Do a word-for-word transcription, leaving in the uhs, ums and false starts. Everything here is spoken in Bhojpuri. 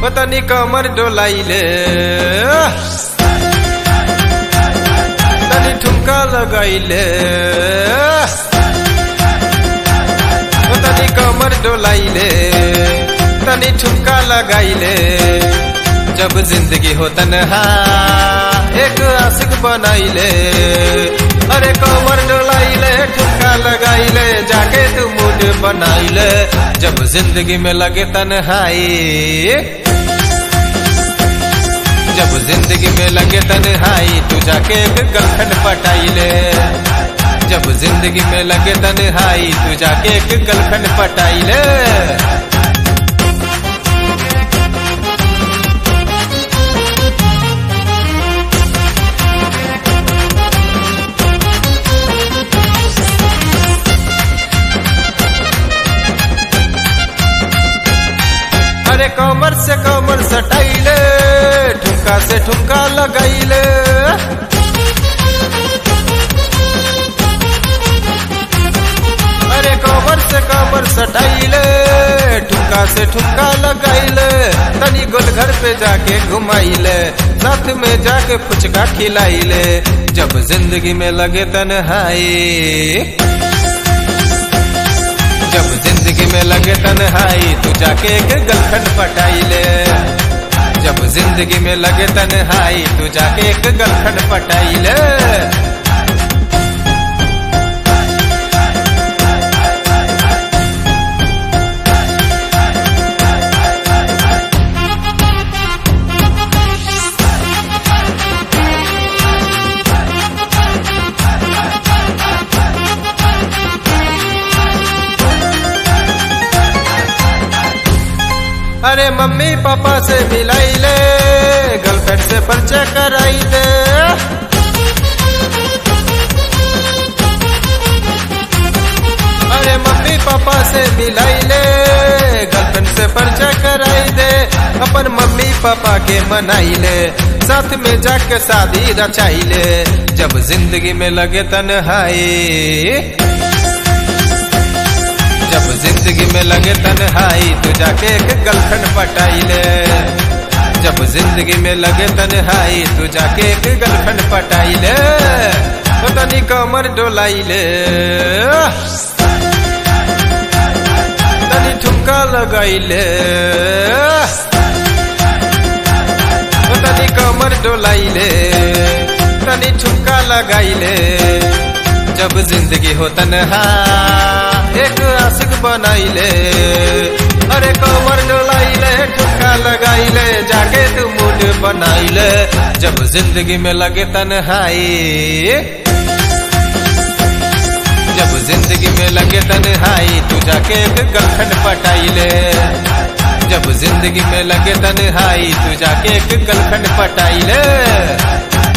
तनी कमर डोलाइले, तनी ठुमका लगाइले, तनी कमर डोलाइले, तनी ठुमका लगाइले। जब जिंदगी हो तन्हा एक आशिक बनाइले, अरे कमर डोलाइले, ठुमका लगाइले, जाके तू मूड बनाइले। जब जिंदगी में लगे तन्हाई, जब जिंदगी में लगे तन्हाई, तू जाके एक गर्लफ्रेंड पटाइले। जब जिंदगी में लगे तन्हाई, तू जाके एक गर्लफ्रेंड पटाइले। अरे कमर से कमर सटाइले, ठुमका से ठुमका लगाइले, अरे कमर से कमर सटाइले, ठुमका से ठुमका लगाइले। तनी गोल घर पे जाके घुमाइले, साथ में जाके फुचका खिलाइले। जब जिंदगी में लगे तन्हाई, जब जिंदगी में लगे तन्हाई, तू जाके एक गर्लफ्रेंड पटाइले। जब जिंदगी में लगे तन्हाई, तू जाके एक गर्लफ्रेंड पटाइले। अरे मम्मी पापा से मिलाइले, गर्लफ्रेंड से परिचय कराई दे। अरे मम्मी पापा से मिलाइले, गर्लफ्रेंड से परिचय कराई दे। अपन मम्मी पापा के मनाइले, साथ में जाके शादी रचाइले। जब जिंदगी में लगे तन्हाई, जब जिंदगी में लगे तन्हाई, तू जाके एक गर्लफ्रेंड पटाइले। जब जिंदगी में लगे तन्हाई, तू जाके एक गर्लफ्रेंड पटाइले। तनी कमर डोलाइले, तनी ठुमका लगाइले, तनी कमर डोलाइले, तनी ठुमका लगाइले। जब जिंदगी हो तन्हा एक आशिक बनाइले, अरे कमर डोलाइले, ठुमका लगाइले, जाके तू मूड बनाइले। जब जिंदगी में लगे तन्हाई, जब जिंदगी में लगे तन्हाई, तू जाके एक गर्लफ्रेंड पटाइले। जब जिंदगी में लगे तन्हाई, तू जाके एक गर्लफ्रेंड पटाइले।